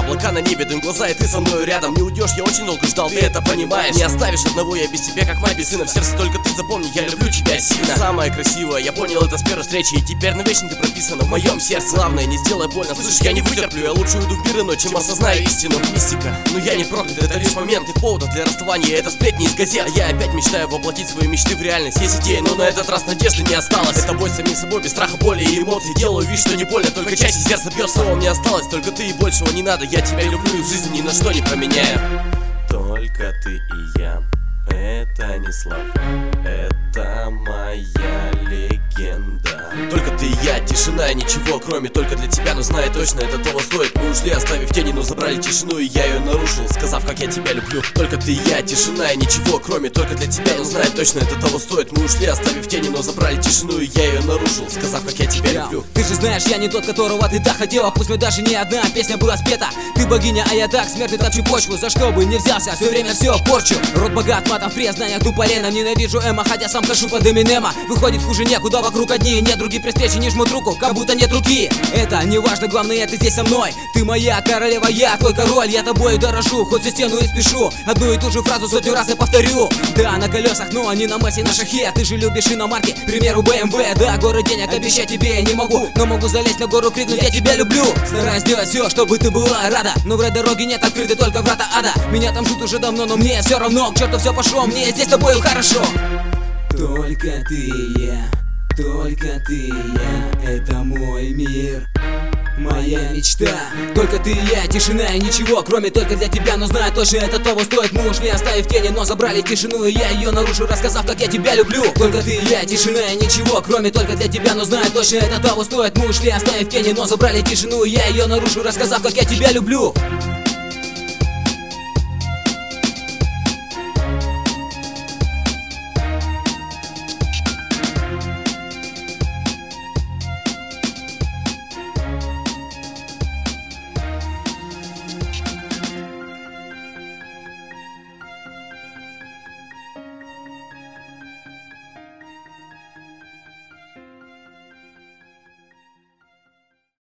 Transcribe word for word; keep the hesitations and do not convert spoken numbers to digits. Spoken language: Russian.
облака на небе, дым глаза, и ты со мной рядом. Не уйдешь, я очень долго ждал, ты это понимаешь. Не оставишь одного, я без тебя как мать без сына. В сердце только ты, запомни, я люблю тебя сильно. Самое красивое, я понял это с первой встречи, и теперь навечно ты прописана в моем сердце. Главное, не сделай больно, слышишь, я не вытерплю. Я лучше уйду в мир иной, чем осознаю истину. Мистика, но я не проклят, это лишь момент и повод для расставания. Это сплетни из газет, а я опять мечтаю воплотить свои мечты в реальность. Есть идея, но на этот раз надежды не осталось. Это бой с самим собой, без страха, боли и эмоций. Делаю вид, что не больно, только часть из сердца бьет. Снова мне осталось только ты, и большего не надо. Я тебя люблю и в жизни ни на что не променяю. Только ты и я, это не слова, это моя легенда. Только ты и я, тишина и ничего, кроме только для тебя. Но знай точно, это того стоит. Мы ушли, оставив тени, но забрали тишину, и я ее нарушил, сказав, как я тебя люблю. Только ты и я, тишина и ничего, кроме только для тебя. Но знай точно, это того стоит. Мы ушли, оставив тени, но забрали тишину, и я ее нарушил, сказав, как я тебя люблю. Ты же знаешь, я не тот, которого ты так хотела. Пусть мне даже не одна песня была спета. Ты богиня, а я так, смертный топчу почву. За что бы не взялся, все время все порчу. Рот богат матом, в признаниях туполена. Ненавижу эмо, хотя сам хожу под Эминема. Выходит хуже некуда, вокруг одни недруги. При встрече не жмут руку, как будто нет руки. Это не важно, главное, ты здесь со мной. Ты моя королева, я твой король. Я тобой дорожу, хоть за стену и спешу. Одну и ту же фразу сотню раз я повторю. Да, на колесах, но они на массе, на шахе. Ты же любишь иномарки, к примеру, бэ эм вэ. Да, город денег обещать тебе я не могу, но могу залезть на гору, крикнуть я тебя люблю. Стараюсь сделать все, чтобы ты была рада. Но в этой дороге нет открыты только врата ада. Меня там ждут уже давно, но мне все равно. К черту все пошло, мне здесь с тобою хорошо. Только ты и я, только ты и я, это мой мир, моя мечта. Только ты и я, тишина и ничего, кроме только для тебя. Но знаю точно, это того стоит. Мы ушли, оставив тени, но забрали тишину, и я ее нарушу, рассказав, как я тебя люблю. Только ты и я, тишина и ничего, кроме только для тебя. Но знаю точно, это того стоит. Мы ушли, оставив тени, но забрали тишину, и я ее нарушу, рассказав, как я тебя люблю.